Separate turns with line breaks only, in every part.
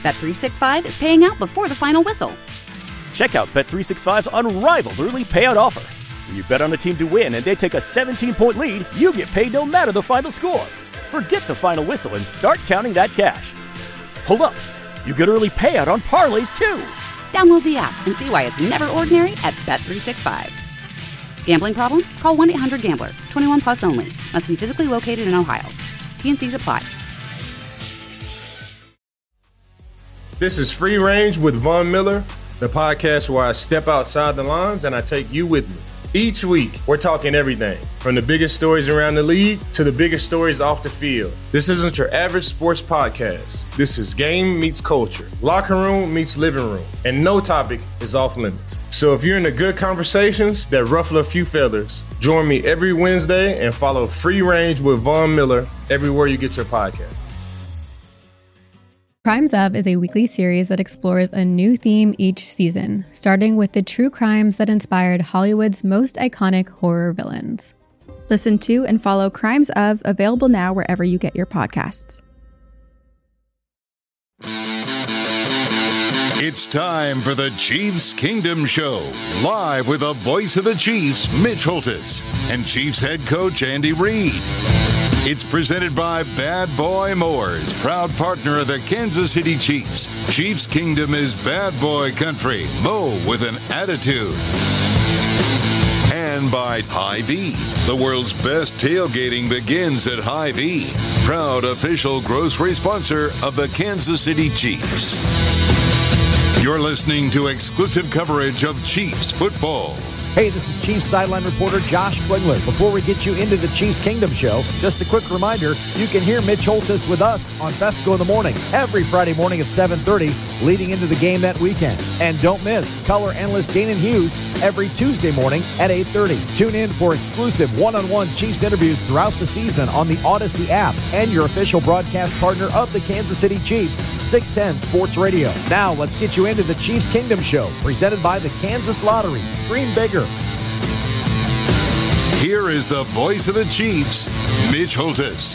Bet365 is paying out before the final whistle.
Check out Bet365's unrivaled early payout offer. When you bet on a team to win and they take a 17-point lead, you get paid no matter the final score. Forget the final whistle and start counting that cash. Hold up. You get early payout on parlays, too.
Download the app and see why it's never ordinary at Bet365. Gambling problem? Call 1-800-GAMBLER. 21 plus only. Must be physically located in Ohio. T&Cs apply.
This is Free Range with Von Miller, the podcast where I step outside the lines and I take you with me. Each week, we're talking everything from the biggest stories around the league to the biggest stories off the field. This isn't your average sports podcast. This is game meets culture, locker room meets living room, and no topic is off limits. So if you're into good conversations that ruffle a few feathers, join me every Wednesday and follow Free Range with Von Miller everywhere you get your podcast.
Crimes Of is a weekly series that explores a new theme each season, starting with the true crimes that inspired Hollywood's most iconic horror villains.
Listen to and follow Crimes Of, available now wherever you get your podcasts.
It's time for the Chiefs Kingdom Show, live with the voice of the Chiefs, Mitch Holthus, and Chiefs head coach Andy Reid. It's presented by Bad Boy Mowers, proud partner of the Kansas City Chiefs. Chiefs Kingdom is bad boy country. Mow with an attitude. And by Hy-Vee. The world's best tailgating begins at Hy-Vee. Proud official grocery sponsor of the Kansas City Chiefs. You're listening to exclusive coverage of Chiefs football.
Hey, this is Chiefs sideline reporter Josh Klingler. Before we get you into the Chiefs Kingdom Show, just a quick reminder, you can hear Mitch Holthus with us on Fesco in the Morning every Friday morning at 7:30, leading into the game that weekend. And don't miss color analyst Danon Hughes every Tuesday morning at 8:30. Tune in for exclusive one-on-one Chiefs interviews throughout the season on the Odyssey app and your official broadcast partner of the Kansas City Chiefs, 610 Sports Radio. Now, let's get you into the Chiefs Kingdom Show, presented by the Kansas Lottery. Dream bigger.
Here is the voice of the Chiefs, Mitch Holthus.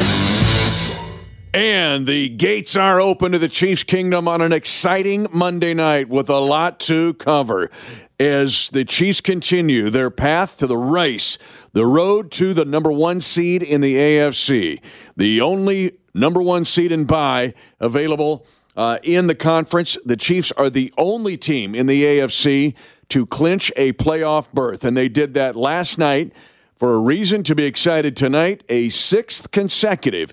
And the gates are open to the Chiefs Kingdom on an exciting Monday night with a lot to cover as the Chiefs continue their path to the race, the road to the number one seed in the AFC, the only number one seed and bye available in the conference. The Chiefs are the only team in the AFC to clinch a playoff berth, and they did that last night for a reason to be excited tonight, a sixth consecutive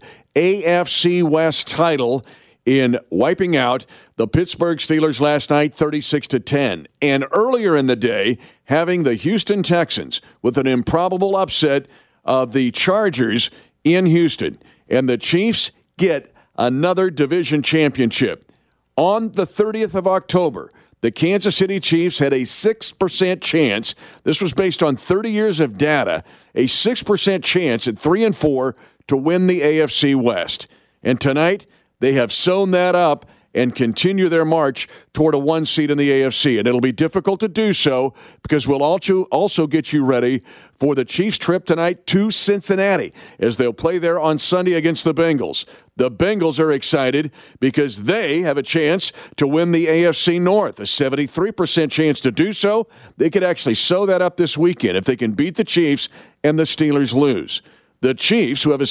AFC West title in wiping out the Pittsburgh Steelers last night 36-10. And earlier in the day, having the Houston Texans with an improbable upset of the Chargers in Houston. And the Chiefs get another division championship. On the 30th of October, the Kansas City Chiefs had a 6% chance. This was based on 30 years of data, a 6% chance at 3-4 to win the AFC West. And tonight, they have sewn that up and continue their march toward a one seed in the AFC. And it'll be difficult to do so because we'll also get you ready for the Chiefs' trip tonight to Cincinnati as they'll play there on Sunday against the Bengals. The Bengals are excited because they have a chance to win the AFC North, a 73% chance to do so. They could actually sew that up this weekend if they can beat the Chiefs and the Steelers lose. The Chiefs, who have a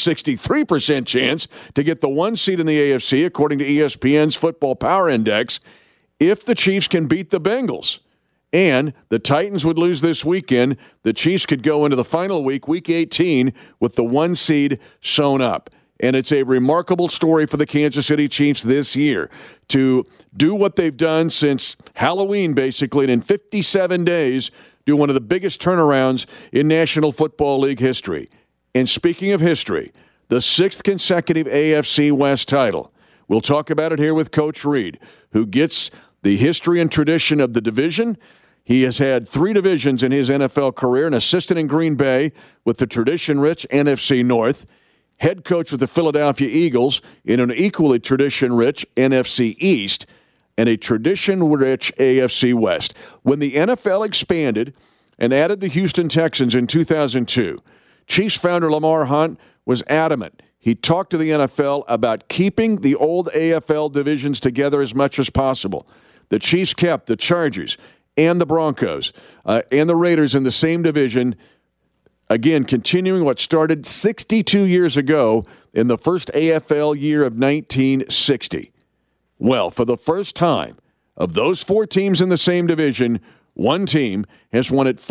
63% chance to get the one seed in the AFC, according to ESPN's Football Power Index, if the Chiefs can beat the Bengals. And the Titans would lose this weekend, the Chiefs could go into the final week, Week 18, with the one seed sewn up. And it's a remarkable story for the Kansas City Chiefs this year to do what they've done since Halloween, basically, and in 57 days, do one of the biggest turnarounds in National Football League history. And speaking of history, the sixth consecutive AFC West title. We'll talk about it here with Coach Reid, who gets the history and tradition of the division. He has had 3 divisions in his NFL career, an assistant in Green Bay with the tradition-rich NFC North, head coach with the Philadelphia Eagles in an equally tradition-rich NFC East, and a tradition-rich AFC West. When the NFL expanded and added the Houston Texans in 2002, Chiefs founder Lamar Hunt was adamant he talked to the NFL about keeping the old AFL divisions together as much as possible. The Chiefs kept the Chargers and the Broncos and the Raiders in the same division. Again, continuing what started 62 years ago in the first AFL year of 1960. Well, for the first time of those 4 teams in the same division, one team has won it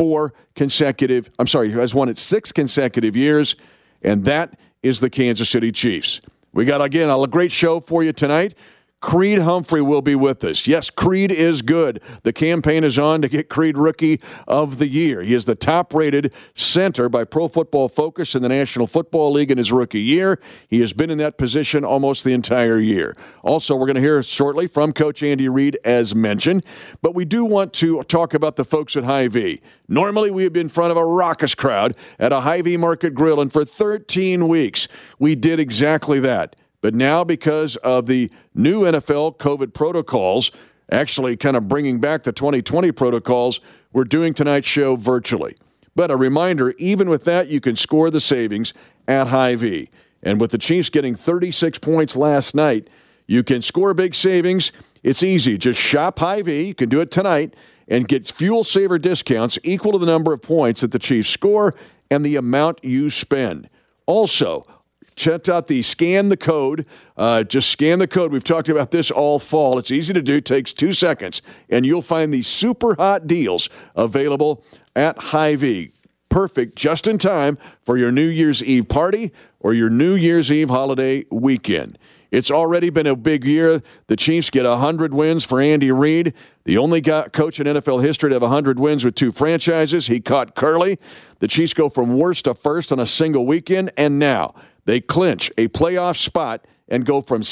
6 consecutive years, and that is the Kansas City Chiefs. We got, again, a great show for you tonight. Creed Humphrey will be with us. Yes, Creed is good. The campaign is on to get Creed Rookie of the Year. He is the top-rated center by Pro Football Focus in the National Football League in his rookie year. He has been in that position almost the entire year. Also, we're going to hear shortly from Coach Andy Reid, as mentioned, but we do want to talk about the folks at Hy-Vee. Normally, we have been in front of a raucous crowd at a Hy-Vee Market Grill, and for 13 weeks, we did exactly that. But now, because of the new NFL COVID protocols, actually kind of bringing back the 2020 protocols, we're doing tonight's show virtually. But a reminder, even with that, you can score the savings at Hy-Vee. And with the Chiefs getting 36 points last night, you can score big savings. It's easy. Just shop Hy-Vee. You can do it tonight and get fuel saver discounts equal to the number of points that the Chiefs score and the amount you spend. Also, check out the scan the code. Just scan the code. We've talked about this all fall. It's easy to do. Takes 2 seconds. And you'll find these super hot deals available at Hy-Vee. Perfect just in time for your New Year's Eve party or your New Year's Eve holiday weekend. It's already been a big year. The Chiefs get 100 wins for Andy Reid, the only coach in NFL history to have 100 wins with 2 franchises. He caught Curley. The Chiefs go from worst to first on a single weekend, and now they clinch a playoff spot and go from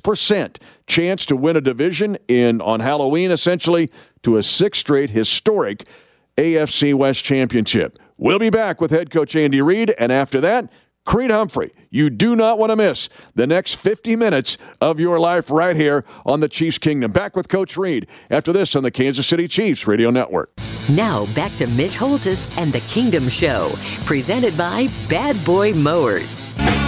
6% chance to win a division on Halloween, essentially, to a 6th straight historic AFC West championship. We'll be back with head coach Andy Reid, and after that, Creed Humphrey. You do not want to miss the next 50 minutes of your life right here on the Chiefs Kingdom. Back with Coach Reid after this on the Kansas City Chiefs Radio Network.
Now back to Mitch Holthus and the Kingdom Show, presented by Bad Boy Mowers.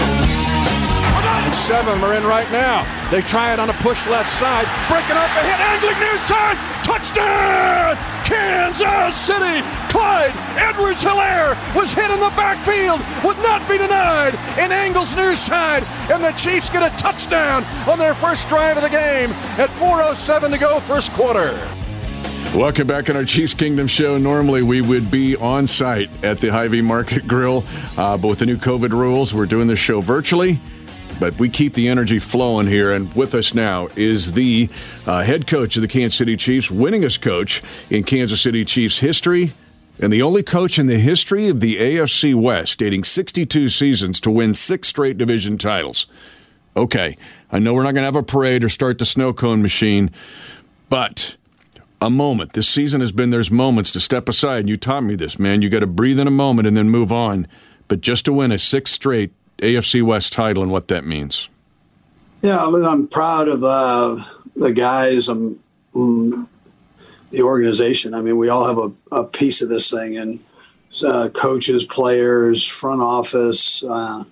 7 are in right now. They try it on a push left side, breaking up a hit, angling near side, touchdown! Kansas City! Clyde Edwards-Helaire was hit in the backfield, would not be denied, and angles near side, and the Chiefs get a touchdown on their first drive of the game at 4:07 to go, first quarter. Welcome back on our Chiefs Kingdom show. Normally we would be on site at the Hy-Vee Market Grill, but with the new COVID rules, we're doing this show virtually. But we keep the energy flowing here, and with us now is the head coach of the Kansas City Chiefs, winningest coach in Kansas City Chiefs history, and the only coach in the history of the AFC West, dating 62 seasons, to win 6 straight division titles. Okay, I know we're not going to have a parade or start the snow cone machine, but a moment. This season has been, there's moments to step aside, and you taught me this, man. You got to breathe in a moment and then move on. But just to win a 6th straight AFC West title and what that means.
Yeah, I'm proud of the guys, the organization. I mean, we all have a piece of this thing, and coaches, players, front office, are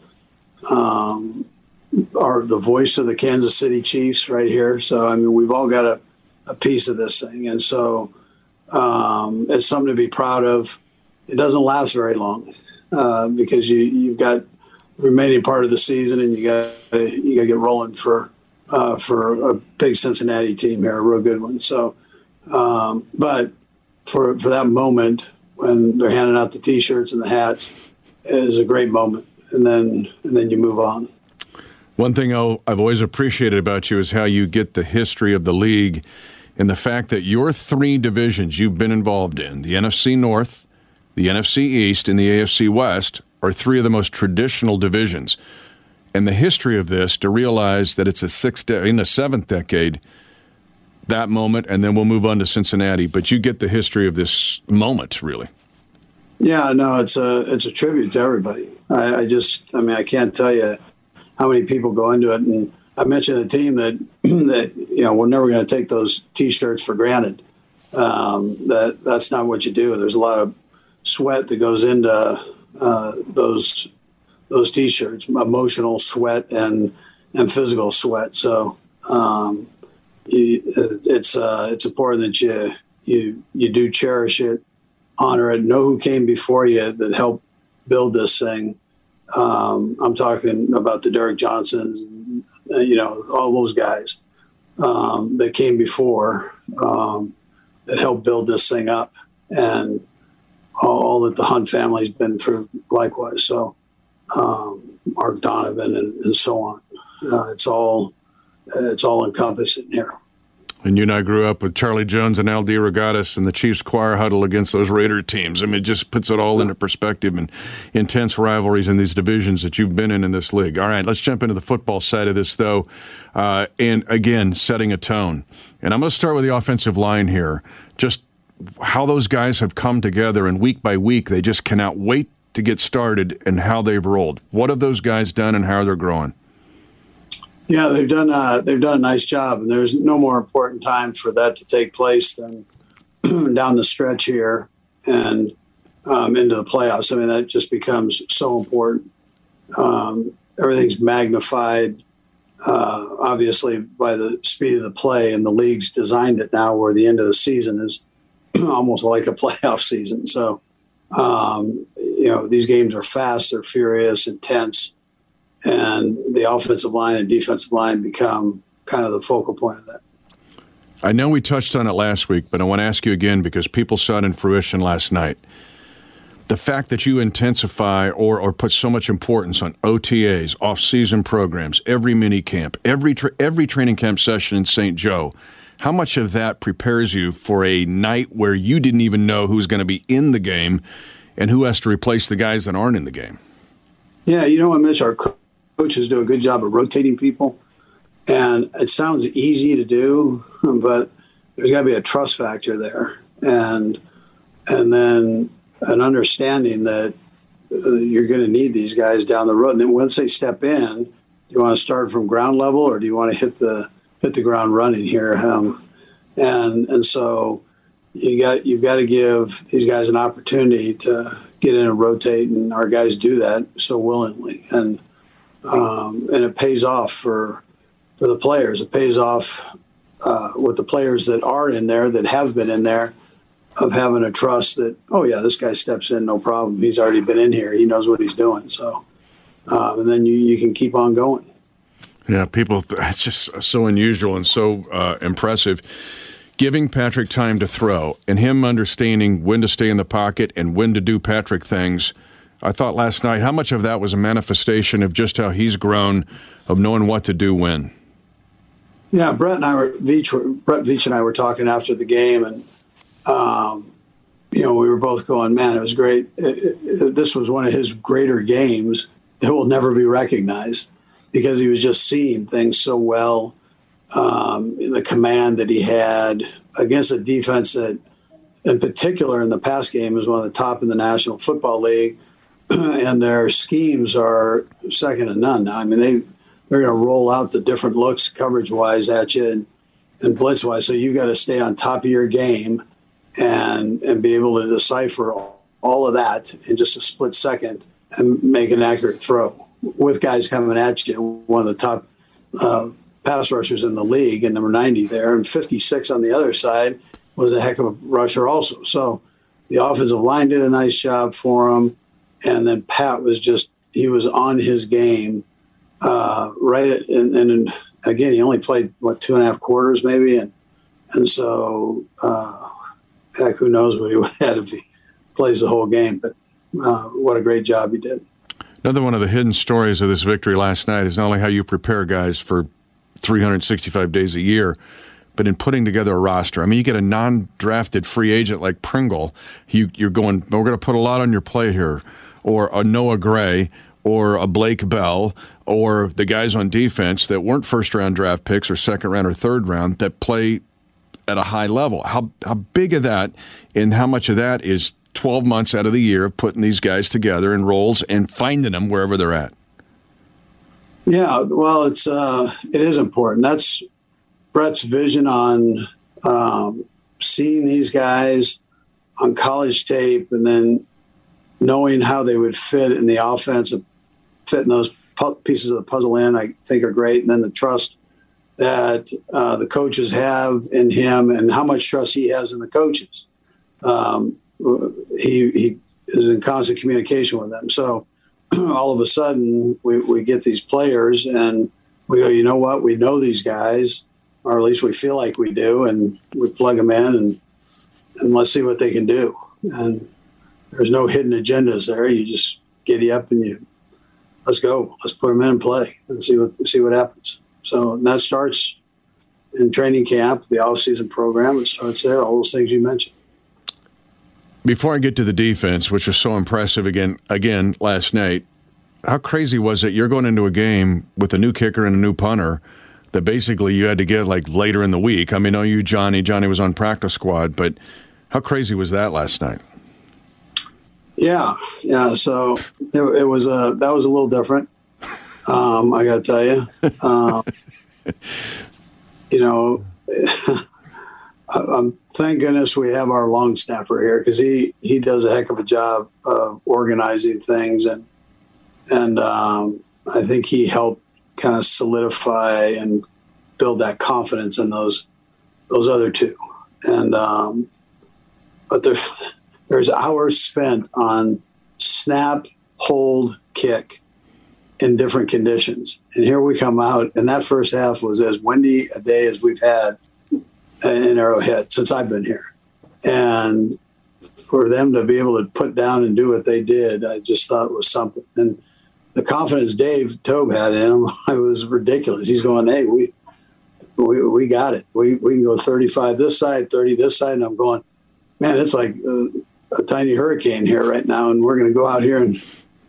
the voice of the Kansas City Chiefs right here. So, I mean, we've all got a piece of this thing. And so it's something to be proud of. It doesn't last very long because you've got remaining part of the season, and you got to get rolling for a big Cincinnati team here, a real good one. So, but for that moment when they're handing out the T-shirts and the hats, is a great moment, and then you move on.
One thing I've always appreciated about you is how you get the history of the league and the fact that your 3 divisions you've been involved in, the NFC North, the NFC East, and the AFC West, are 3 of the most traditional divisions. And the history of this, to realize that it's in the 7th decade, that moment, and then we'll move on to Cincinnati. But you get the history of this moment, really.
Yeah, no, it's a tribute to everybody. I can't tell you how many people go into it. And I mentioned the team that we're never going to take those T-shirts for granted. That's not what you do. There's a lot of sweat that goes into those those T-shirts, emotional sweat and physical sweat. So it's important that you do cherish it, honor it, know who came before you that helped build this thing. I'm talking about the Derek Johnsons, all those guys that came before that helped build this thing up, and all that the Hunt family's been through likewise. So Mark Donovan and so on. It's all encompassing here.
And you and I grew up with Charlie Jones and Al DeRogatis and the Chiefs choir huddle against those Raider teams. I mean, it just puts it all into perspective, and intense rivalries in these divisions that you've been in this league. All right, let's jump into the football side of this, though, and again, setting a tone. And I'm going to start with the offensive line here, just how those guys have come together, and week by week, they just cannot wait to get started, and how they've rolled. What have those guys done, and how they're growing?
Yeah, they've done a nice job, and there's no more important time for that to take place than down the stretch here and into the playoffs. I mean, that just becomes so important. Everything's magnified, obviously, by the speed of the play, and the league's designed it now where the end of the season is almost like a playoff season. So, these games are fast, they're furious, intense. And the offensive line and defensive line become kind of the focal point of that.
I know we touched on it last week, but I want to ask you again because people saw it in fruition last night. The fact that you intensify or put so much importance on OTAs, off-season programs, every mini camp, every training camp session in St. Joe, how much of that prepares you for a night where you didn't even know who's going to be in the game and who has to replace the guys that aren't in the game?
Yeah, you know what, Mitch, our coaches do a good job of rotating people, and it sounds easy to do, but there's got to be a trust factor there, and then an understanding that you're going to need these guys down the road. And then once they step in, do you want to start from ground level, or do you want to hit the ground running here? And so you've got to give these guys an opportunity to get in and rotate, and our guys do that so willingly. And it pays off for the players. It pays off with the players that are in there, that have been in there, of having a trust that, oh, yeah, this guy steps in, no problem. He's already been in here. He knows what he's doing. So, and then you can keep on going.
Yeah, it's just so unusual and so impressive. Giving Patrick time to throw and him understanding when to stay in the pocket and when to do Patrick things. I thought last night, how much of that was a manifestation of just how he's grown, of knowing what to do when?
Yeah, Brett Veach and I were talking after the game, and we were both going, man, it was great. This was one of his greater games that will never be recognized because he was just seeing things so well. The command that he had against a defense that, in particular, in the pass game, is one of the top in the National Football League. And their schemes are second to none now. I mean, they're going to roll out the different looks coverage-wise at you and blitz-wise. So you've got to stay on top of your game and be able to decipher all of that in just a split second and make an accurate throw with guys coming at you. One of the top pass rushers in the league, and number 90 there, and 56 on the other side was a heck of a rusher also. So the offensive line did a nice job for him. And then Pat he was on his game, right. And again, he only played, 2.5 quarters maybe. And so, heck, who knows what he would have had if he plays the whole game. But what a great job he did.
Another one of the hidden stories of this victory last night is not only how you prepare guys for 365 days a year, but in putting together a roster. I mean, you get a non-drafted free agent like Pringle, you're going, we're going to put a lot on your plate here. Or a Noah Gray, or a Blake Bell, or the guys on defense that weren't first-round draft picks or second-round or third-round that play at a high level. How big of that and how much of that is 12 months out of the year of putting these guys together in roles and finding them wherever they're at?
Yeah, well, it is important. That's Brett's vision on seeing these guys on college tape and then knowing how they would fit in the offense fitting those pieces of the puzzle in, I think are great. And then the trust that the coaches have in him and how much trust he has in the coaches. He is in constant communication with them. So all of a sudden we get these players and we go, you know what? We know these guys, or at least we feel like we do, and we plug them in and let's see what they can do. And there's no hidden agendas there. You just giddy up and let's go. Let's put them in and play and see what happens. So that starts in training camp, the off-season program. It starts there, all those things you mentioned.
Before I get to the defense, which was so impressive again last night, how crazy was it? You're going into a game with a new kicker and a new punter that basically you had to get like later in the week. I mean, I know you, Johnny was on practice squad, but how crazy was that last night?
Yeah. So that was a little different. I got to tell you, thank goodness we have our long snapper here, because he does a heck of a job of organizing things, and I think he helped kind of solidify and build that confidence in those other two. And but there's hours spent on snap, hold, kick in different conditions. And here we come out, and that first half was as windy a day as we've had in Arrowhead since I've been here. And for them to be able to put down and do what they did, I just thought it was something. And the confidence Dave Tobe had in him, it was ridiculous. He's going, hey, we got it. We can go 35 this side, 30 this side. And I'm going, man, it's like a tiny hurricane here right now, and we're going to go out here and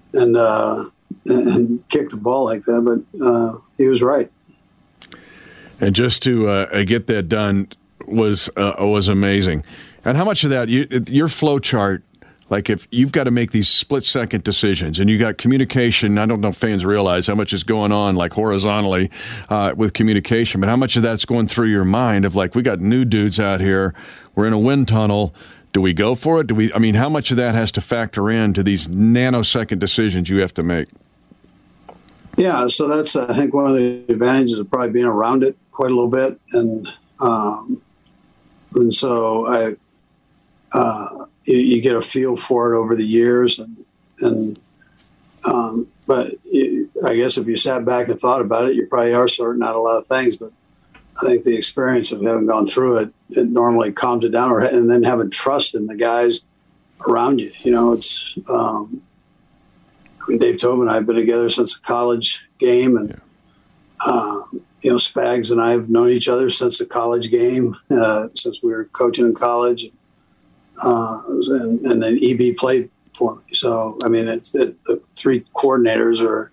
kick the ball like that. But he was right.
And just to get that done was amazing. And how much of that, your flow chart, like if you've got to make these split-second decisions and you got communication, I don't know if fans realize how much is going on like horizontally with communication, but how much of that's going through your mind of like, we got new dudes out here, we're in a wind tunnel, do we go for it? How much of that has to factor into these nanosecond decisions you have to make?
Yeah, so that's, I think, one of the advantages of probably being around it quite a little bit. And so you get a feel for it over the years. But I guess if you sat back and thought about it, you probably are sorting out a lot of things. But I think the experience of having gone through it, it normally calms it down, and then having trust in the guys around you. It's Dave Tobe and I have been together since the college game, and Spags and I have known each other since the college game, since we were coaching in college, and then EB played for me. So I mean, the three coordinators are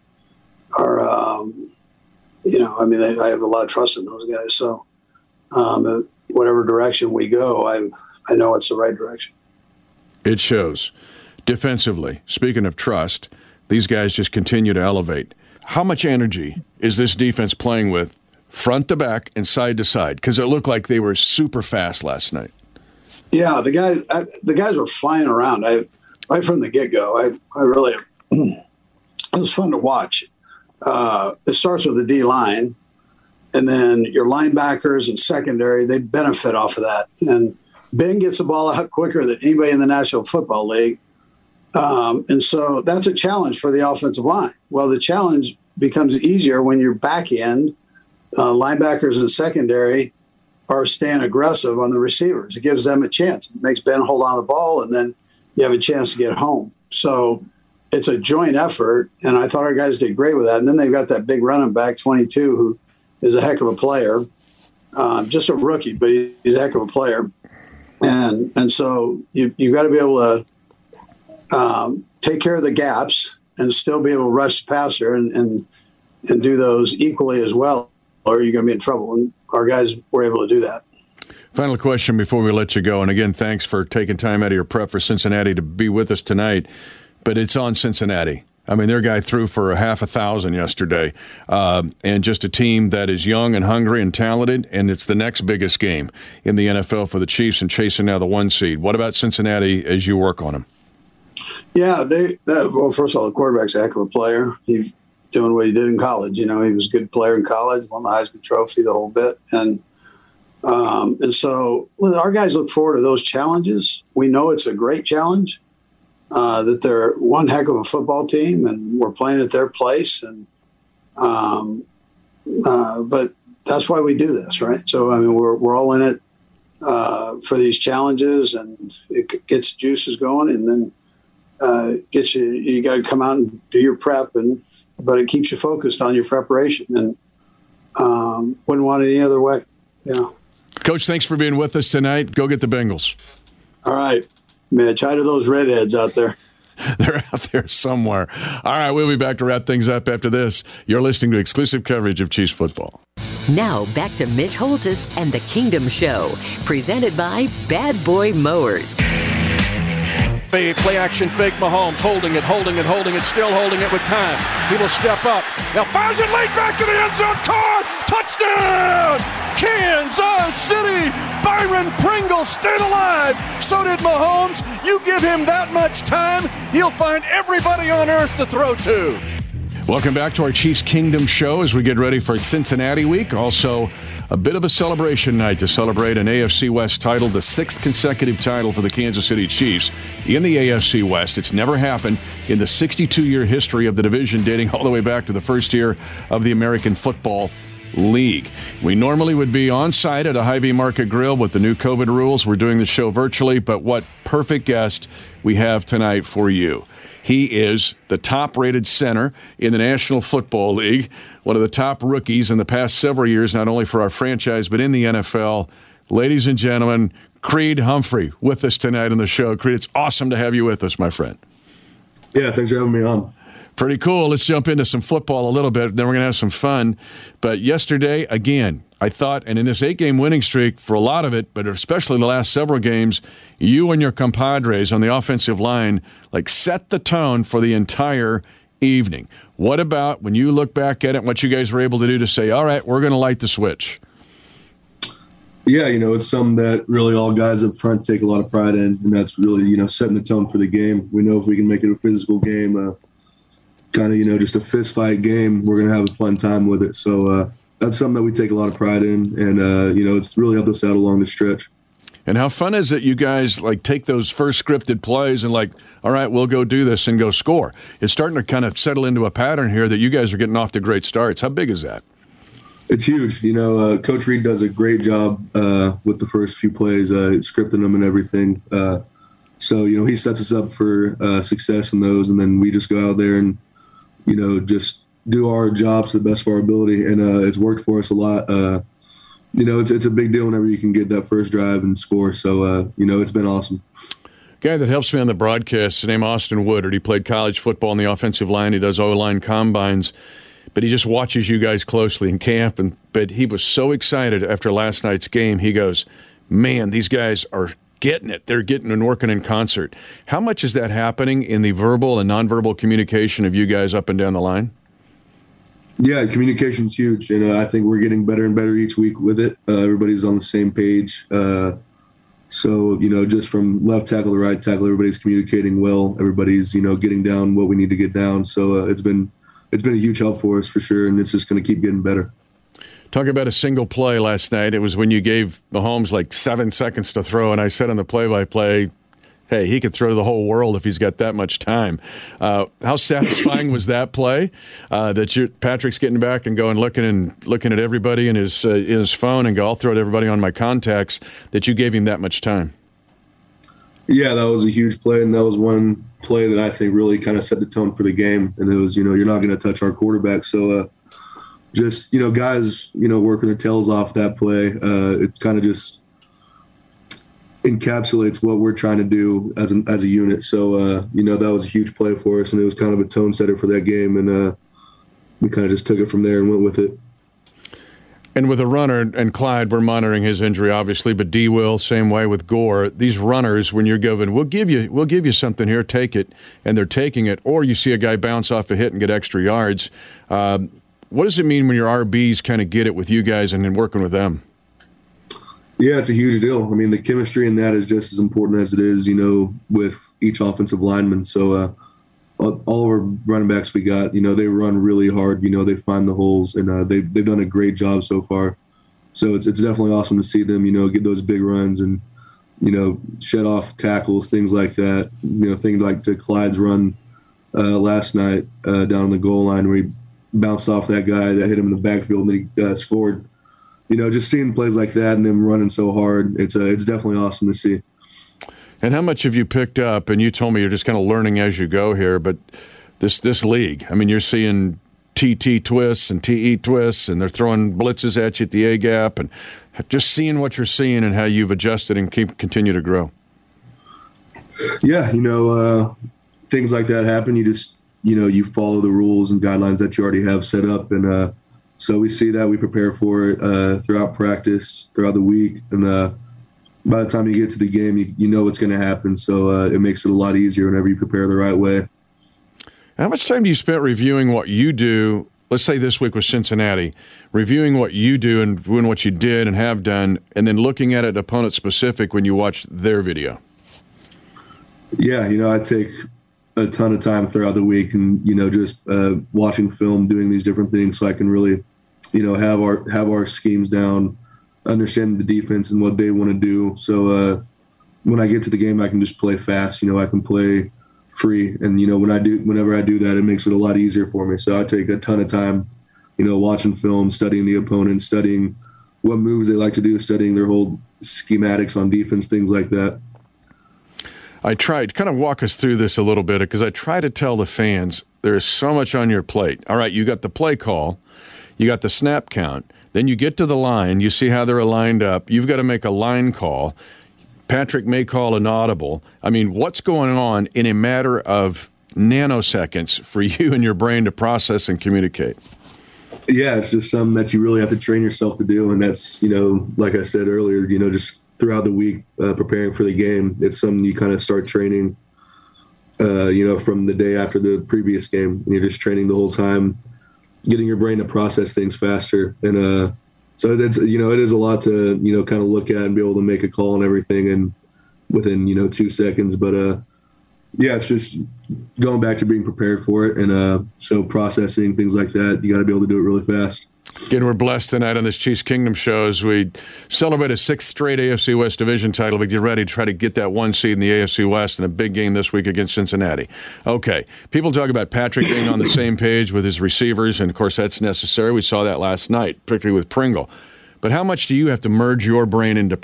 I have a lot of trust in those guys. So whatever direction we go, I know it's the right direction.
It shows. Defensively, speaking of trust, these guys just continue to elevate. How much energy is this defense playing with front to back and side to side? Because it looked like they were super fast last night.
Yeah, the guys were flying around. Right from the get-go, I really – it was fun to watch. It starts with the D-line, and then your linebackers and secondary, they benefit off of that. And Ben gets the ball out quicker than anybody in the National Football League. And so that's a challenge for the offensive line. Well, the challenge becomes easier when your back end, linebackers and secondary, are staying aggressive on the receivers. It gives them a chance. It makes Ben hold on the ball, and then you have a chance to get home. So it's a joint effort, and I thought our guys did great with that. And then they've got that big running back, 22, who is a heck of a player. Just a rookie, but he's a heck of a player. And so you've got to be able to take care of the gaps and still be able to rush the passer and do those equally as well, or you're going to be in trouble. And our guys were able to do that.
Final question before we let you go. And again, thanks for taking time out of your prep for Cincinnati to be with us tonight. But it's on Cincinnati. I mean, their guy threw for 1,000 yesterday. And just a team that is young and hungry and talented. And it's the next biggest game in the NFL for the Chiefs and chasing now the 1 seed. What about Cincinnati as you work on them?
Yeah, well, first of all, the quarterback's a heck of a player. He's doing what he did in college. He was a good player in college, won the Heisman Trophy, the whole bit. And so our guys look forward to those challenges. We know it's a great challenge, that they're one heck of a football team, and we're playing at their place. And but that's why we do this, right? So, we're all in it for these challenges, and it gets juices going, and then gets you got to come out and do your prep, but it keeps you focused on your preparation, and wouldn't want it any other way. Yeah.
Coach, thanks for being with us tonight. Go get the Bengals.
All right, Mitch. Hi to those redheads out there.
They're out there somewhere. All right, we'll be back to wrap things up after this. You're listening to exclusive coverage of Chiefs football.
Now back to Mitch Holthus and the Kingdom Show, presented by Bad Boy Mowers.
Play action fake Mahomes, holding it, still holding it with time. He will step up. Now fires it late back to the end zone. Caught! Touchdown! Kansas City! Byron Pringle stayed alive. So did Mahomes. You give him that much time, he'll find everybody on earth to throw to. Welcome back to our Chiefs Kingdom Show as we get ready for Cincinnati week. Also, a bit of a celebration night to celebrate an AFC West title, the 6th consecutive title for the Kansas City Chiefs in the AFC West. It's never happened in the 62-year history of the division, dating all the way back to the first year of the American Football League. We normally would be on site at a Hy-Vee Market Grill. With the new COVID rules, we're doing the show virtually, but what perfect guest we have tonight for you. He is the top-rated center in the National Football League, one of the top rookies in the past several years, not only for our franchise, but in the NFL. Ladies and gentlemen, Creed Humphrey with us tonight on the show. Creed, it's awesome to have you with us, my friend.
Yeah, thanks for having me on.
Pretty cool. Let's jump into some football a little bit, then we're going to have some fun. But yesterday, again, I thought, and in this 8-game winning streak, for a lot of it, but especially the last several games, you and your compadres on the offensive line set the tone for the entire evening. What about when you look back at it, what you guys were able to do to say, all right, we're going to light the switch?
Yeah, it's something that really all guys up front take a lot of pride in, and that's really, setting the tone for the game. We know if we can make it a physical game, kind of, just a fist fight game, we're going to have a fun time with it. So that's something that we take a lot of pride in, and, it's really helped us out along the stretch.
And how fun is it you guys take those first scripted plays and all right, we'll go do this and go score? It's starting to kind of settle into a pattern here that you guys are getting off to great starts. How big is that?
It's huge. Coach Reed does a great job with the first few plays, scripting them and everything. So, he sets us up for success in those, and then we just go out there and, just do our jobs to the best of our ability. And it's worked for us a lot. It's a big deal whenever you can get that first drive and score. So, it's been awesome.
Guy that helps me on the broadcast, his name Austin Woodard. He played college football on the offensive line. He does O-line combines, but he just watches you guys closely in camp. But he was so excited after last night's game. He goes, man, these guys are getting it. They're getting and working in concert. How much is that happening in the verbal and nonverbal communication of you guys up and down the line?
Yeah, communication's huge, and I think we're getting better and better each week with it. Everybody's on the same page. So, just from left tackle to right tackle, everybody's communicating well. Everybody's, getting down what we need to get down. So it's been a huge help for us for sure, and it's just going to keep getting better.
Talk about a single play last night. It was when you gave Mahomes 7 seconds to throw, and I said on the play-by-play, hey, he could throw the whole world if he's got that much time. How satisfying was that play? Patrick's getting back and going looking at everybody in his phone and go, I'll throw it to everybody on my contacts, that you gave him that much time.
Yeah, that was a huge play, and that was one play that I think really kind of set the tone for the game. And it was, you're not going to touch our quarterback. So just, guys, working their tails off that play. It kind of just encapsulates what we're trying to do as a unit. So, that was a huge play for us, and it was kind of a tone setter for that game. And we kind of just took it from there and went with it.
And with a runner, and Clyde, we're monitoring his injury, obviously, but D will, same way with Gore. These runners, when you're given, we'll give you something here, take it, and they're taking it, or you see a guy bounce off a hit and get extra yards. What does it mean when your RBs kind of get it with you guys and then working with them?
Yeah, it's a huge deal. I mean, the chemistry in that is just as important as it is, with each offensive lineman. So all our running backs we got, they run really hard. They find the holes, and they've done a great job so far. So it's definitely awesome to see them, get those big runs and, shed off tackles, things like that. Things like to Clyde's run last night down the goal line where he bounced off that guy that hit him in the backfield and he scored. Just seeing plays like that and them running so hard, it's definitely awesome to see.
And how much have you picked up? And you told me you're just kind of learning as you go here, but this league, I mean, you're seeing TT twists and TE twists, and they're throwing blitzes at you at the A-gap, and just seeing what you're seeing and how you've adjusted and continue to grow.
Yeah, things like that happen. You just, you follow the rules and guidelines that you already have set up, and so we see that, we prepare for it throughout practice, throughout the week, and by the time you get to the game, you know what's going to happen, so it makes it a lot easier whenever you prepare the right way.
How much time do you spend reviewing what you do? Let's say this week with Cincinnati, reviewing what you do and doing what you did and have done, and then looking at it opponent-specific when you watch their video?
Yeah, I take a ton of time throughout the week and, just watching film, doing these different things so I can really, have our schemes down, understand the defense and what they want to do. So when I get to the game, I can just play fast. I can play free. And, whenever I do that, it makes it a lot easier for me. So I take a ton of time, watching film, studying the opponent, studying what moves they like to do, studying their whole schematics on defense, things like that.
I tried to kind of walk us through this a little bit because I try to tell the fans there is so much on your plate. All right, you got the play call, you got the snap count, then you get to the line, you see how they're lined up, you've got to make a line call. Patrick may call an audible. I mean, what's going on in a matter of nanoseconds for you and your brain to process and communicate?
Yeah, it's just something that you really have to train yourself to do, and that's, like I said earlier, just throughout the week preparing for the game. It's something you kind of start training, from the day after the previous game. And you're just training the whole time, getting your brain to process things faster. And so that's, it is a lot to, kind of look at and be able to make a call and everything and within, 2 seconds. But yeah, it's just going back to being prepared for it. And so processing things like that, you got to be able to do it really fast.
Again, we're blessed tonight on this Chiefs Kingdom show as we celebrate a 6th straight AFC West division title. We get ready to try to get that 1 seed in the AFC West in a big game this week against Cincinnati. Okay, people talk about Patrick being on the same page with his receivers, and of course that's necessary. We saw that last night, particularly with Pringle. But how much do you have to merge your brain into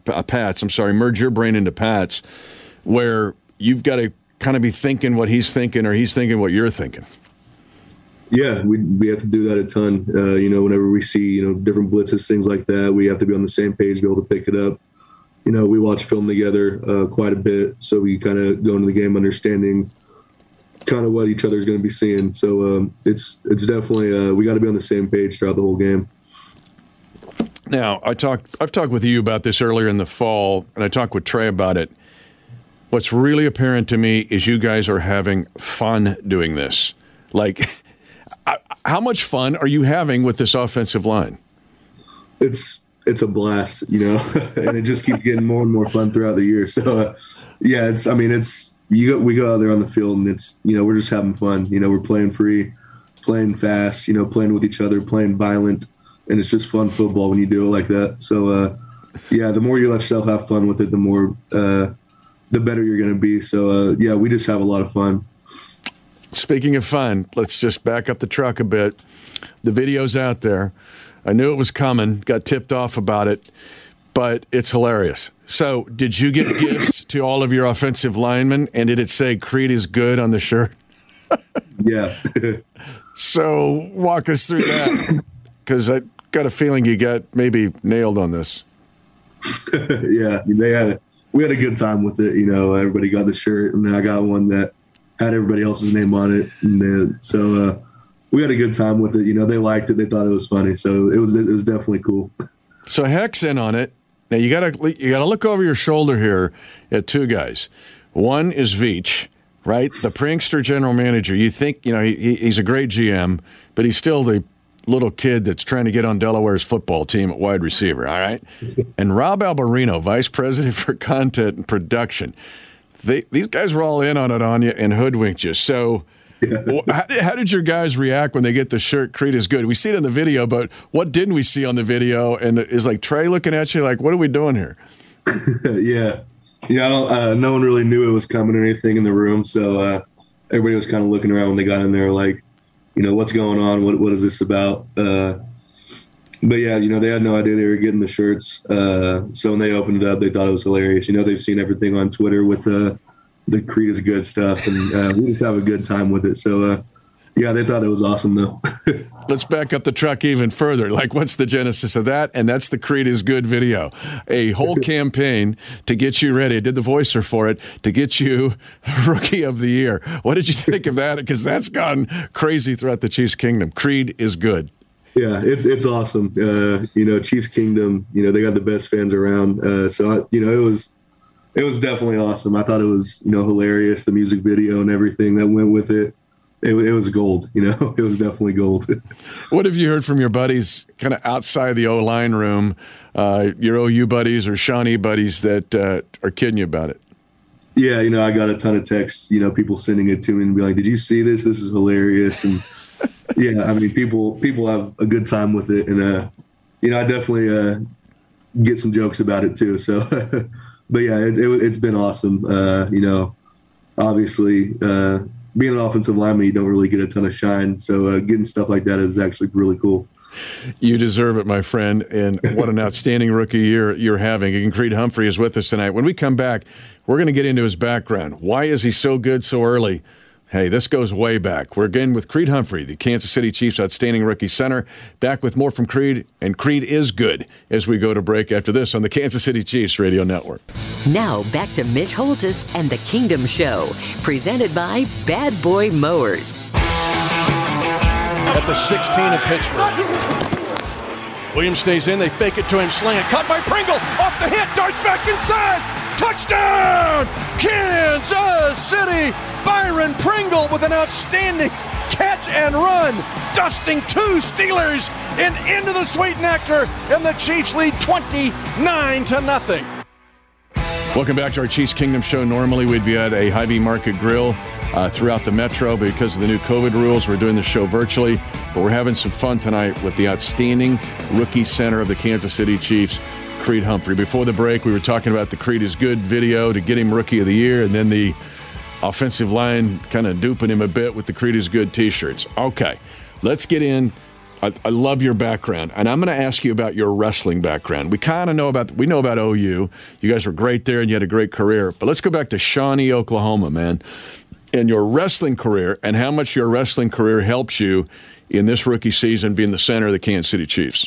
merge your brain into Pat's, where you've got to kind of be thinking what he's thinking or he's thinking what you're thinking?
Yeah, we have to do that a ton. Whenever we see, different blitzes, things like that, we have to be on the same page, be able to pick it up. We watch film together quite a bit, so we kind of go into the game understanding kind of what each other's going to be seeing. So it's definitely we got to be on the same page throughout the whole game.
Now, I've talked with you about this earlier in the fall, and I talked with Trey about it. What's really apparent to me is you guys are having fun doing this. Like, how much fun are you having with this offensive line?
It's a blast, and it just keeps getting more and more fun throughout the year. So, yeah, we go out there on the field and it's, we're just having fun. We're playing free, playing fast, playing with each other, playing violent, and it's just fun football when you do it like that. So, yeah, the more you let yourself have fun with it, the more, the better you're going to be. So, yeah, we just have a lot of fun.
Speaking of fun, let's just back up the truck a bit. The video's out there. I knew it was coming, got tipped off about it, but it's hilarious. So did you get gifts to all of your offensive linemen, and did it say Creed is good on the shirt?
Yeah.
So walk us through that, because I got a feeling you got maybe nailed on this.
Yeah, we had a good time with it. Everybody got the shirt, and then I got one that had everybody else's name on it, and so we had a good time with it. They liked it, they thought it was funny, so it was definitely cool. So
Heck's in on it. Now you gotta look over your shoulder here at two guys. One is Veach, right? The prankster general manager. You think he's a great GM, but he's still the little kid that's trying to get on Delaware's football team at wide receiver. All right, and Rob Albarino, vice president for content and production. these guys were all in on it on you and hoodwinked you. So how did your guys react when they get the shirt, Creed is good? We see it in the video, but what didn't we see on the video? And is like Trey looking at you like, what are we doing here?
Yeah. No one really knew it was coming or anything in the room. So everybody was kind of looking around when they got in there like, what's going on? What is this about? But yeah, they had no idea they were getting the shirts. So when they opened it up, they thought it was hilarious. They've seen everything on Twitter with the Creed is good stuff, and we just have a good time with it. So yeah, they thought it was awesome though.
Let's back up the truck even further. Like, what's the genesis of that? And that's the Creed is good video. A whole campaign to get you ready. I did the voicer for it to get you Rookie of the Year. What did you think of that? Because that's gone crazy throughout the Chiefs Kingdom. Creed is good.
Yeah, it's awesome. Chiefs Kingdom, they got the best fans around. So it was definitely awesome. I thought it was, hilarious, the music video and everything that went with it. It was gold, it was definitely gold.
What have you heard from your buddies kind of outside the O-line room, your OU buddies or Shawnee buddies that are kidding you about it?
Yeah, I got a ton of texts, people sending it to me and be like, did you see this? This is hilarious. And yeah, I mean, people have a good time with it. And, I definitely get some jokes about it too. So, but yeah, it's been awesome. Obviously, being an offensive lineman, you don't really get a ton of shine. So getting stuff like that is actually really cool.
You deserve it, my friend. And what an outstanding rookie year you're having. And Creed Humphrey is with us tonight. When we come back, we're going to get into his background. Why is he so good so early? Hey, this goes way back. We're again with Creed Humphrey, the Kansas City Chiefs' outstanding rookie center. Back with more from Creed, and Creed is good as we go to break after this on the Kansas City Chiefs Radio Network.
Now back to Mitch Holthus and the Kingdom Show, presented by Bad Boy Mowers.
At the 16 of Pittsburgh. Williams stays in. They fake it to him. Slant. Caught by Pringle. Off the hit. Darts back inside. Touchdown! Kansas City! Byron Pringle with an outstanding catch and run, dusting two Steelers and into the sweet nectar, and the Chiefs lead 29-0. Welcome back to our Chiefs Kingdom show. Normally we'd be at a Hy-Vee Market Grill throughout the metro, but because of the new COVID rules, we're doing the show virtually. But we're having some fun tonight with the outstanding rookie center of the Kansas City Chiefs, Creed Humphrey. Before the break, we were talking about the Creed is good video to get him Rookie of the Year, and then the offensive line kind of duping him a bit with the Creed is good t-shirts. Okay, let's get in. I love your background, and I'm going to ask you about your wrestling background. We know about OU. You guys were great there, and you had a great career. But let's go back to Shawnee, Oklahoma, man, and your wrestling career, and how much your wrestling career helps you in this rookie season being the center of the Kansas City Chiefs.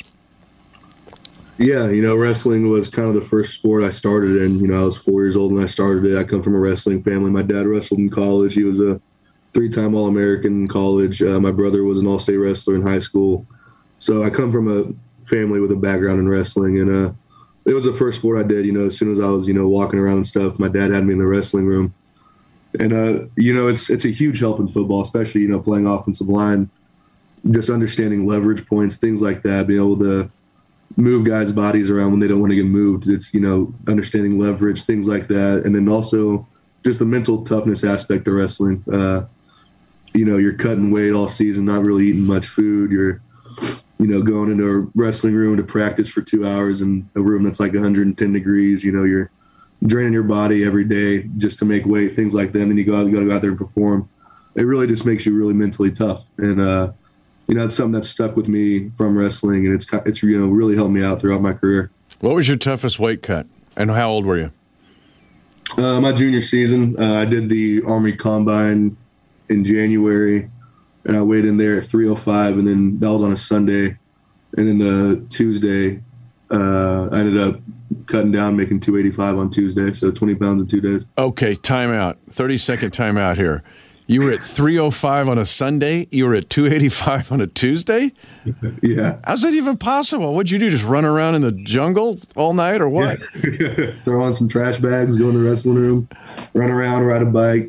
Yeah, wrestling was kind of the first sport I started in. I was 4 years old when I started it. I come from a wrestling family. My dad wrestled in college. He was a 3-time All-American in college. My brother was an all-state wrestler in high school. So I come from a family with a background in wrestling. And it was the first sport I did, as soon as I was, walking around and stuff. My dad had me in the wrestling room. And, it's a huge help in football, especially, playing offensive line, just understanding leverage points, things like that, being able to move guys' bodies around when they don't want to get moved. It's, understanding leverage, things like that. And then also just the mental toughness aspect of wrestling. You're cutting weight all season, not really eating much food. You're, going into a wrestling room to practice for 2 hours in a room that's like 110 degrees. You're draining your body every day just to make weight, things like that. And then you got to go out there and perform. It really just makes you really mentally tough. And, it's something that's stuck with me from wrestling, and it's really helped me out throughout my career.
What was your toughest weight cut, and how old were you?
My junior season, I did the Army Combine in January, and I weighed in there at 305, and then that was on a Sunday. And then the Tuesday, I ended up cutting down, making 285 on Tuesday, so 20 pounds in 2 days.
Okay, timeout. 30-second timeout here. You were at 305 on a Sunday. You were at 285 on a Tuesday?
Yeah.
How's that even possible? What'd you do, just run around in the jungle all night or what?
Yeah. Throw on some trash bags, go in the wrestling room, run around, ride a bike.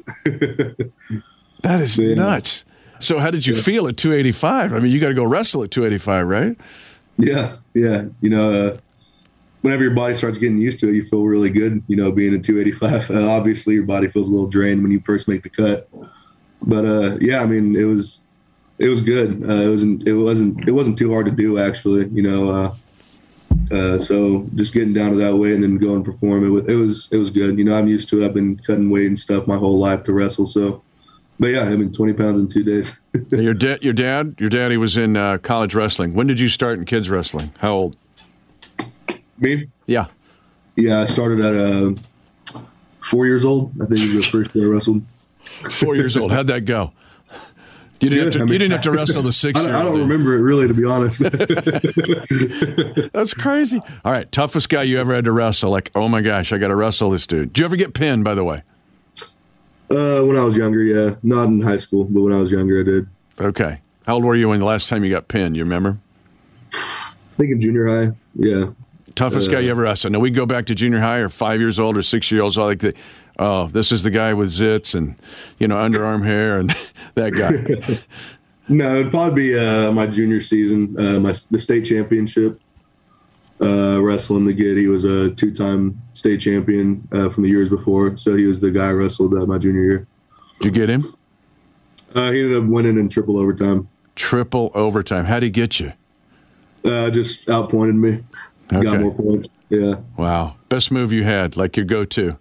That is nuts. So how did you feel at 285? I mean, you got to go wrestle at 285, right?
Yeah. whenever your body starts getting used to it, you feel really good, you know, being at 285. Obviously, your body feels a little drained when you first make the cut. But, yeah, I mean, it was good. It wasn't too hard to do, actually, you know. So just getting down to that weight and then going and perform, it was good. You know, I'm used to it. I've been cutting weight and stuff my whole life to wrestle. So, but yeah, I mean, 20 pounds in 2 days.
Your daddy was in college wrestling. When did you start in kids wrestling? How old?
Me?
Yeah.
Yeah, I started at 4 years old. I think it was the first year I wrestled.
4 years old. How'd that go? You didn't have to wrestle the 6-year-old.
I don't remember it really, to be honest.
That's crazy. All right, toughest guy you ever had to wrestle. Like, oh my gosh, I got to wrestle this dude. Did you ever get pinned, by the way?
When I was younger, yeah. Not in high school, but when I was younger, I did.
Okay. How old were you when the last time you got pinned? You remember?
I think in junior high, yeah.
Toughest guy you ever wrestled. Now, we can go back to junior high or 5 years old or 6 years old. So like this is the guy with zits and, you know, underarm hair and that guy.
No, it'd probably be my junior season, the state championship. Wrestling the Gid. He was a 2-time state champion from the years before. So he was the guy I wrestled my junior year.
Did you get him?
He ended up winning in triple overtime.
Triple overtime. How'd he get you?
Just outpointed me.
Okay.
Got more points. Yeah.
Wow. Best move you had, like your go-to.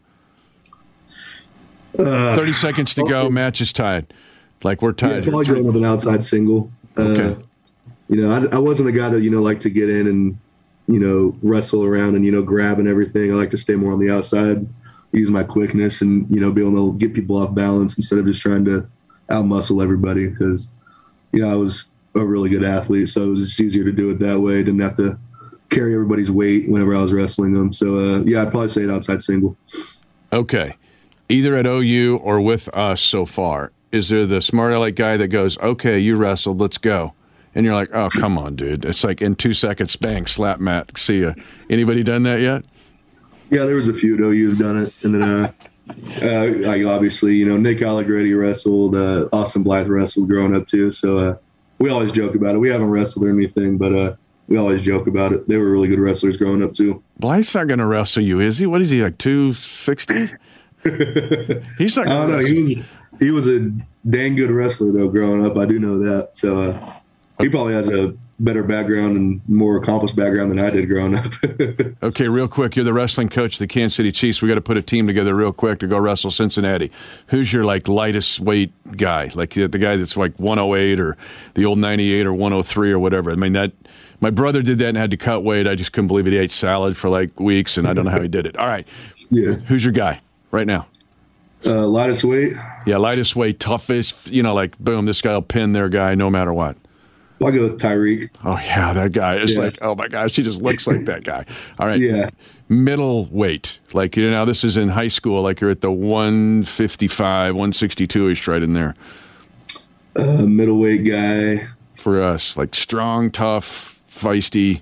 30 seconds to go. Match is tied. Like we're tied.
Yeah, probably going with an outside single.
Okay.
You know, I wasn't a guy that, you know, liked to get in and, you know, wrestle around and, you know, grab and everything. I like to stay more on the outside, use my quickness and, you know, be able to get people off balance instead of just trying to out-muscle everybody because, you know, I was a really good athlete. So it was just easier to do it that way. Didn't have to carry everybody's weight whenever I was wrestling them. So, yeah, I'd probably say an outside single.
Okay. Either at OU or with us so far, is there the smart aleck guy that goes, okay, you wrestled, let's go? And you're like, oh, come on, dude. It's like in 2 seconds, bang, slap mat, see ya. Anybody done that yet?
Yeah, there was a few at OU who've done it. And then, like obviously, you know, Nick Allegretti wrestled, Austin Blythe wrestled growing up too. So we always joke about it. We haven't wrestled or anything, but we always joke about it. They were really good wrestlers growing up too.
Blythe's not going to wrestle you, is he? What is he, like 260? He's not going to wrestle you.
He was a dang good wrestler, though, growing up. I do know that. So he probably has a better background and more accomplished background than I did growing up.
Okay, real quick. You're the wrestling coach of the Kansas City Chiefs. We got to put a team together real quick to go wrestle Cincinnati. Who's your, like, lightest weight guy? Like the guy that's like 108 or the old 98 or 103 or whatever. I mean, that my brother did that and had to cut weight. I just couldn't believe it. He ate salad for, like, weeks, and I don't know how he did it. All right.
Yeah.
Who's your guy right now?
Lightest weight?
Yeah, lightest weight, toughest, you know, like, boom, this guy will pin their guy no matter what.
I'll go with Tyreek.
Oh, yeah, that guy. It's like, oh, my gosh, he just looks like that guy. All right.
Yeah.
Middle weight. Like, you know, this is in high school. Like, you're at the 155, 162-ish right in there.
Middleweight guy.
For us. Like, strong, tough, feisty.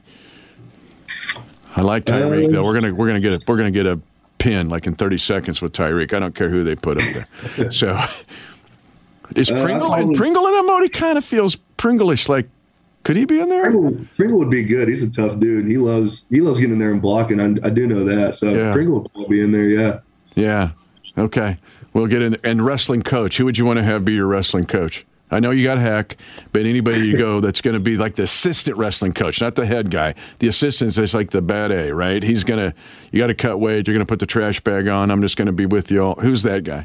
I like Tyreek, though. We're gonna get a pin, like, in 30 seconds with Tyreek. I don't care who they put up there. So, is Pringle? And Pringle in that mode, he kind of feels Pringle-ish. Like, could he be in there?
Pringle would be good. He's a tough dude. He loves getting in there and blocking. I do know that. So yeah. Pringle would probably be in there, yeah.
Yeah. Okay. We'll get in there. And wrestling coach. Who would you want to have be your wrestling coach? I know you got Hack, but anybody you go that's going to be like the assistant wrestling coach, not the head guy. The assistant is like the bad A, right? You got to cut weight. You're going to put the trash bag on. I'm just going to be with you all. Who's that guy?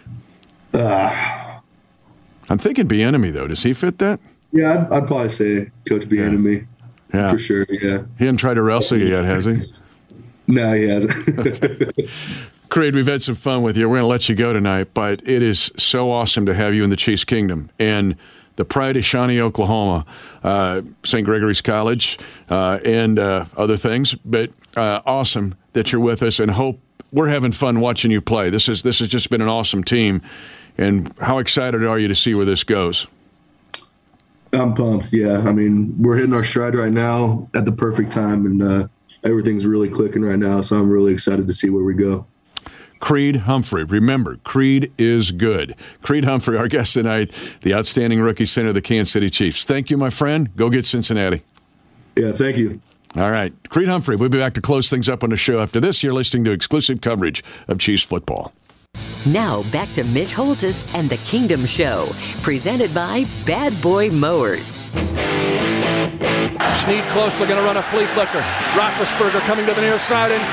I'm thinking Bieniemy, though. Does he fit that?
Yeah, I'd probably say Coach Bieniemy.
Yeah.
For sure, yeah.
He hasn't tried to wrestle you yet, has he?
No, he hasn't.
Okay. Creed, we've had some fun with you. We're going to let you go tonight, but it is so awesome to have you in the Chiefs Kingdom. And the pride of Shawnee, Oklahoma, St. Gregory's College, and other things. But awesome that you're with us, and hope we're having fun watching you play. This has just been an awesome team. And how excited are you to see where this goes?
I'm pumped, yeah. I mean, we're hitting our stride right now at the perfect time, and everything's really clicking right now, so I'm really excited to see where we go.
Creed Humphrey. Remember, Creed is good. Creed Humphrey, our guest tonight, the outstanding rookie center of the Kansas City Chiefs. Thank you, my friend. Go get Cincinnati.
Yeah, thank you.
All right. Creed Humphrey, we'll be back to close things up on the show after this. You're listening to exclusive coverage of Chiefs football.
Now back to Mitch Holthus and the Kingdom Show, presented by Bad Boy Mowers.
Snead closely going to run a flea flicker. Roethlisberger coming to the near side and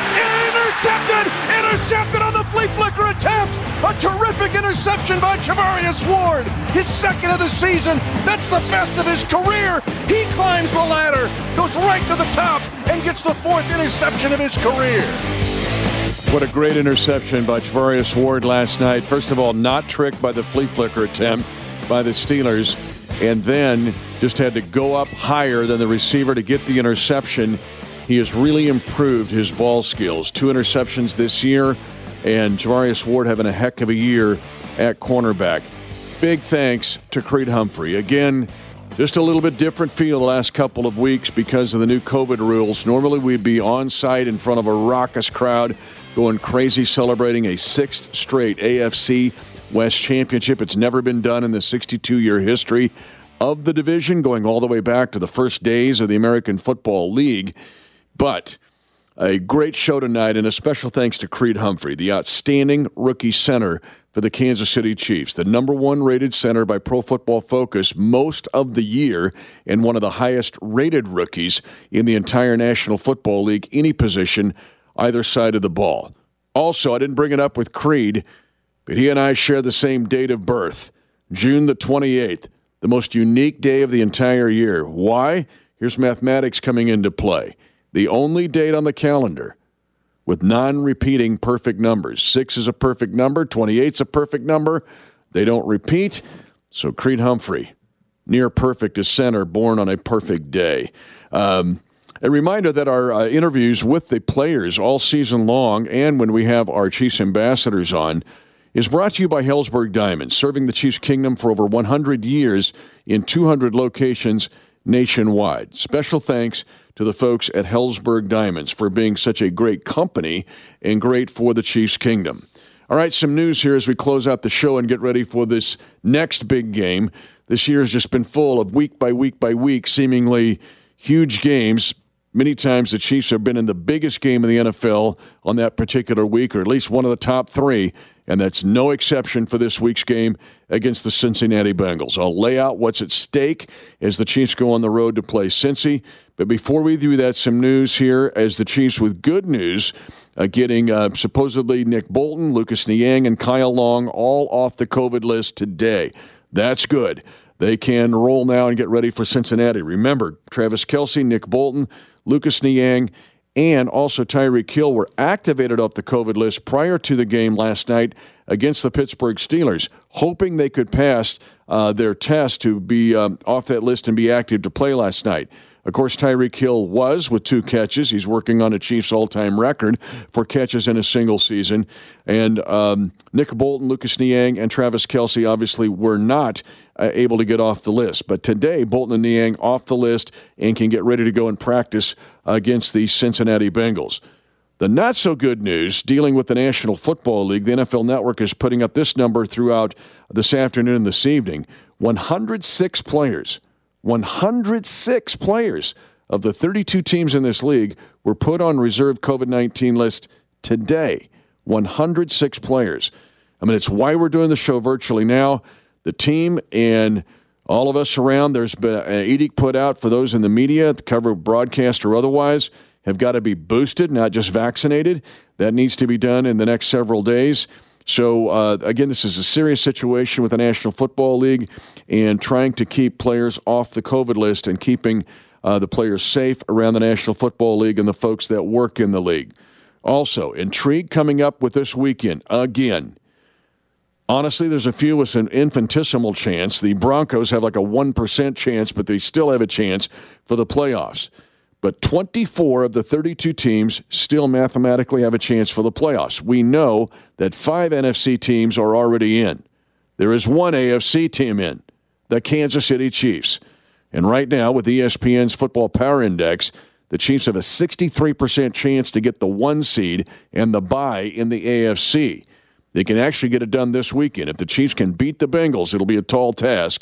intercepted on the flea flicker attempt. A terrific interception by Charvarius Ward. His second of the season. That's the best of his career. He climbs the ladder, goes right to the top, and gets the fourth interception of his career. What a great interception by Charvarius Ward last night. First of all, not tricked by the flea flicker attempt by the Steelers, and then just had to go up higher than the receiver to get the interception. He has really improved his ball skills. 2 interceptions this year, and Charvarius Ward having a heck of a year at cornerback. Big thanks to Creed Humphrey. Again, just a little bit different feel the last couple of weeks because of the new COVID rules. Normally we'd be on site in front of a raucous crowd going crazy, celebrating a 6th straight AFC West championship. It's never been done in the 62-year history of the division, going all the way back to the first days of the American Football League. But a great show tonight, and a special thanks to Creed Humphrey, the outstanding rookie center for the Kansas City Chiefs, the number 1 rated center by Pro Football Focus most of the year, and one of the highest rated rookies in the entire National Football League, any position, either side of the ball. Also, I didn't bring it up with Creed, but he and I share the same date of birth, June the 28th, the most unique day of the entire year. Why? Here's mathematics coming into play. The only date on the calendar with non-repeating perfect numbers. 6 is a perfect number. 28 is a perfect number. They don't repeat. So Creed Humphrey, near perfect as center, born on a perfect day. A reminder that our interviews with the players all season long, and when we have our Chiefs ambassadors on, is brought to you by Helzberg Diamonds, serving the Chiefs Kingdom for over 100 years in 200 locations nationwide. Special thanks to the folks at Helzberg Diamonds for being such a great company and great for the Chiefs Kingdom. All right, some news here as we close out the show and get ready for this next big game. This year has just been full of week by week by week, seemingly huge games. Many times the Chiefs have been in the biggest game in the NFL on that particular week, or at least one of the top 3, and that's no exception for this week's game against the Cincinnati Bengals. I'll lay out what's at stake as the Chiefs go on the road to play Cincy. But before we do that, some news here as the Chiefs with good news, getting supposedly Nick Bolton, Lucas Niang, and Kyle Long all off the COVID list today. That's good. They can roll now and get ready for Cincinnati. Remember, Travis Kelce, Nick Bolton, Lucas Niang, and also Tyreek Hill were activated off the COVID list prior to the game last night against the Pittsburgh Steelers, hoping they could pass their test to be off that list and be active to play last night. Of course, Tyreek Hill was with 2 catches. He's working on a Chiefs all-time record for catches in a single season. And Nick Bolton, Lucas Niang, and Travis Kelce obviously were not able to get off the list. But today, Bolton and Niang off the list and can get ready to go and practice against the Cincinnati Bengals. The not-so-good news, dealing with the National Football League, the NFL Network is putting up this number throughout this afternoon and this evening. 106 players. 106 players of the 32 teams in this league were put on reserve COVID-19 list today. 106 players. I mean, it's why we're doing the show virtually now. The team and all of us around, there's been an edict put out for those in the media, the cover broadcast or otherwise, have got to be boosted, not just vaccinated. That needs to be done in the next several days. So, again, this is a serious situation with the National Football League and trying to keep players off the COVID list and keeping the players safe around the National Football League and the folks that work in the league. Also, intrigue coming up with this weekend. Again, honestly, there's a few with an infinitesimal chance. The Broncos have like a 1% chance, but they still have a chance for the playoffs. But 24 of the 32 teams still mathematically have a chance for the playoffs. We know that 5 NFC teams are already in. There is 1 AFC team in, the Kansas City Chiefs. And right now, with ESPN's Football Power Index, the Chiefs have a 63% chance to get the 1 seed and the bye in the AFC. They can actually get it done this weekend. If the Chiefs can beat the Bengals, it'll be a tall task.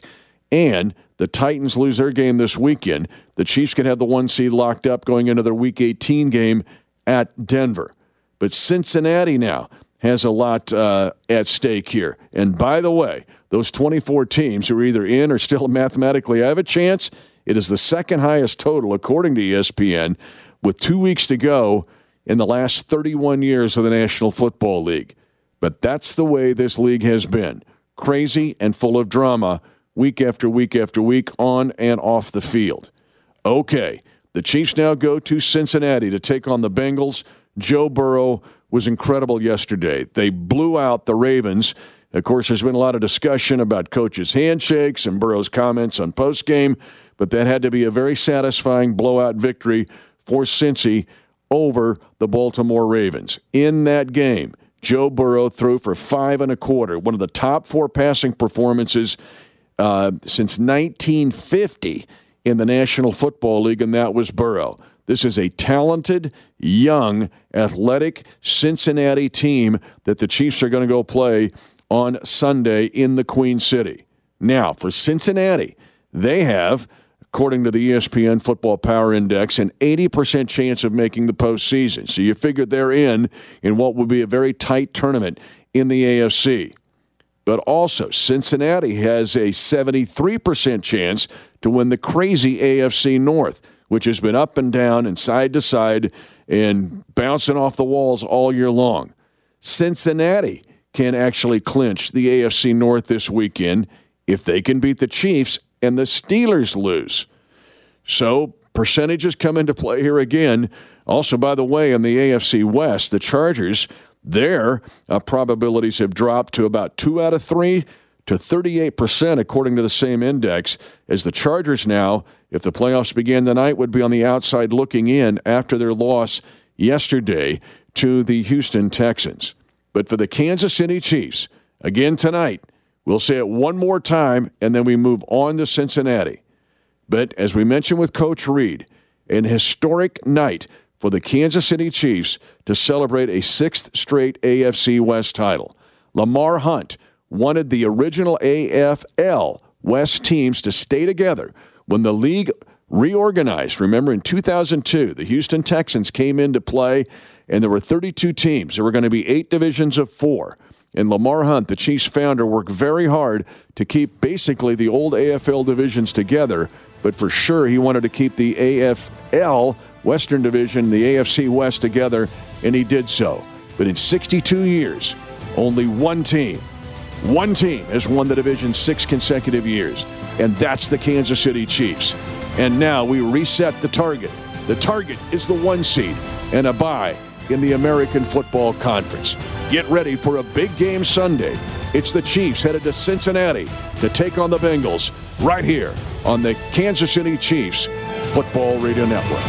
and the Titans lose their game this weekend, the Chiefs could have the 1 seed locked up going into their Week 18 game at Denver. But Cincinnati now has a lot at stake here. And by the way, those 24 teams who are either in or still mathematically have a chance, it is the second highest total, according to ESPN, with 2 weeks to go in the last 31 years of the National Football League. But that's the way this league has been. Crazy and full of drama week after week after week on and off the field. Okay, the Chiefs now go to Cincinnati to take on the Bengals. Joe Burrow was incredible yesterday. They blew out the Ravens. Of course, there's been a lot of discussion about coaches' handshakes and Burrow's comments on postgame, but that had to be a very satisfying blowout victory for Cincy over the Baltimore Ravens. In that game, Joe Burrow threw for 5 1/4, one of the top 4 passing performances since 1950 in the National Football League, and that was Burrow. This is a talented, young, athletic Cincinnati team that the Chiefs are going to go play on Sunday in the Queen City. Now, for Cincinnati, they have, according to the ESPN Football Power Index, an 80% chance of making the postseason. So you figure they're in what would be a very tight tournament in the AFC. But also, Cincinnati has a 73% chance to win the crazy AFC North, which has been up and down and side to side and bouncing off the walls all year long. Cincinnati can actually clinch the AFC North this weekend if they can beat the Chiefs and the Steelers lose. So percentages come into play here again. Also, by the way, in the AFC West, the Chargers, their probabilities have dropped to about 2 out of 3 to 38%, according to the same index, as the Chargers now, if the playoffs began tonight, would be on the outside looking in after their loss yesterday to the Houston Texans. But for the Kansas City Chiefs, again tonight, we'll say it one more time, and then we move on to Cincinnati. But as we mentioned with Coach Reid, an historic night for the Kansas City Chiefs to celebrate a 6th straight AFC West title. Lamar Hunt wanted the original AFL West teams to stay together when the league reorganized. Remember, in 2002, the Houston Texans came into play, and there were 32 teams. There were going to be 8 divisions of 4. And Lamar Hunt, the Chiefs founder, worked very hard to keep basically the old AFL divisions together, but for sure he wanted to keep the AFL Western Division, the AFC West together, and he did so. But in 62 years, only one team has won the division 6 consecutive years, and that's the Kansas City Chiefs. And now we reset the target. The target is the 1 seed and a bye in the American Football Conference. Get ready for a big game Sunday. It's the Chiefs headed to Cincinnati to take on the Bengals right here on the Kansas City Chiefs Football Radio Network.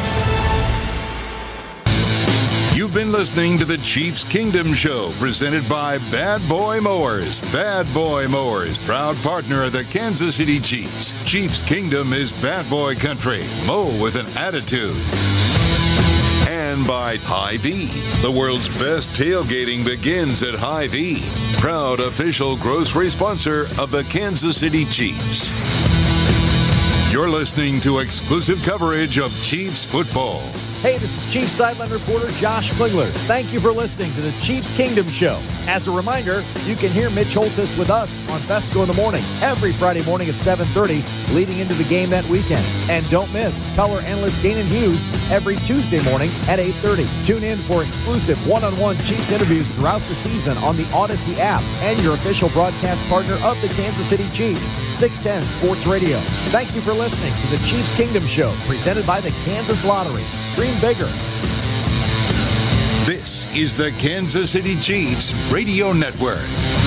You've been listening to the Chiefs Kingdom Show, presented by Bad Boy Mowers. Bad Boy Mowers, proud partner of the Kansas City Chiefs. Chiefs Kingdom is bad boy country. Mow with an attitude. And by Hy-Vee. The world's best tailgating begins at Hy-Vee. Proud official grocery sponsor of the Kansas City Chiefs. You're listening to exclusive coverage of Chiefs football.
Hey, this is Chiefs sideline reporter Josh Klingler. Thank you for listening to the Chiefs Kingdom Show. As a reminder, you can hear Mitch Holthus with us on Fesco in the Morning every Friday morning at 7:30, leading into the game that weekend. And don't miss color analyst Danon Hughes every Tuesday morning at 8:30. Tune in for exclusive one-on-one Chiefs interviews throughout the season on the Odyssey app and your official broadcast partner of the Kansas City Chiefs, 610 Sports Radio. Thank you for listening to the Chiefs Kingdom Show, presented by the Kansas Lottery. Dream bigger.
This is the Kansas City Chiefs Radio Network.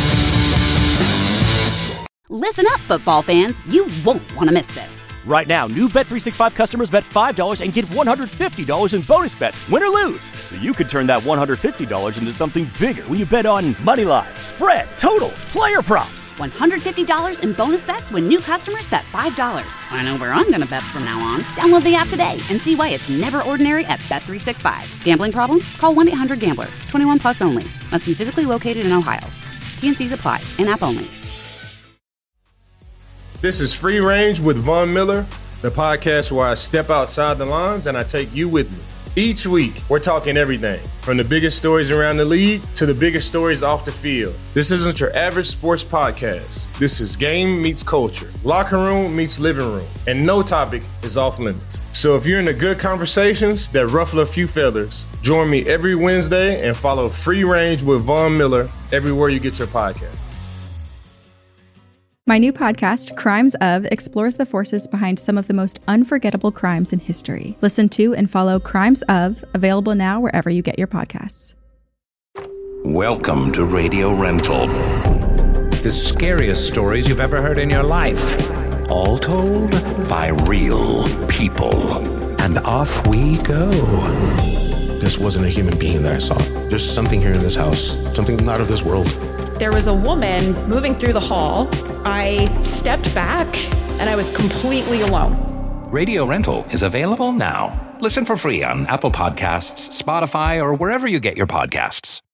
Listen up, football fans. You won't want to miss this.
Right now, new Bet365 customers bet $5 and get $150 in bonus bets, win or lose. So you could turn that $150 into something bigger when you bet on money line, spread, totals, player props.
$150 in bonus bets when new customers bet $5. I know where I'm going to bet from now on. Download the app today and see why it's never ordinary at Bet365. Gambling problem? Call 1-800-GAMBLER. 21 plus only. Must be physically located in Ohio. T&Cs apply. In-app only.
This is Free Range with Von Miller, the podcast where I step outside the lines and I take you with me. Each week, we're talking everything from the biggest stories around the league to the biggest stories off the field. This isn't your average sports podcast. This is game meets culture, locker room meets living room, and no topic is off limits. So if you're into good conversations that ruffle a few feathers, join me every Wednesday and follow Free Range with Von Miller everywhere you get your podcast.
My new podcast, Crimes Of, explores the forces behind some of the most unforgettable crimes in history. Listen to and follow Crimes Of, available now wherever you get your podcasts.
Welcome to Radio Rental. The scariest stories you've ever heard in your life. All told by real people. And off we go.
This wasn't a human being that I saw. There's something here in this house, something not of this world.
There was a woman moving through the hall. I stepped back and I was completely alone.
Radio Rental is available now. Listen for free on Apple Podcasts, Spotify, or wherever you get your podcasts.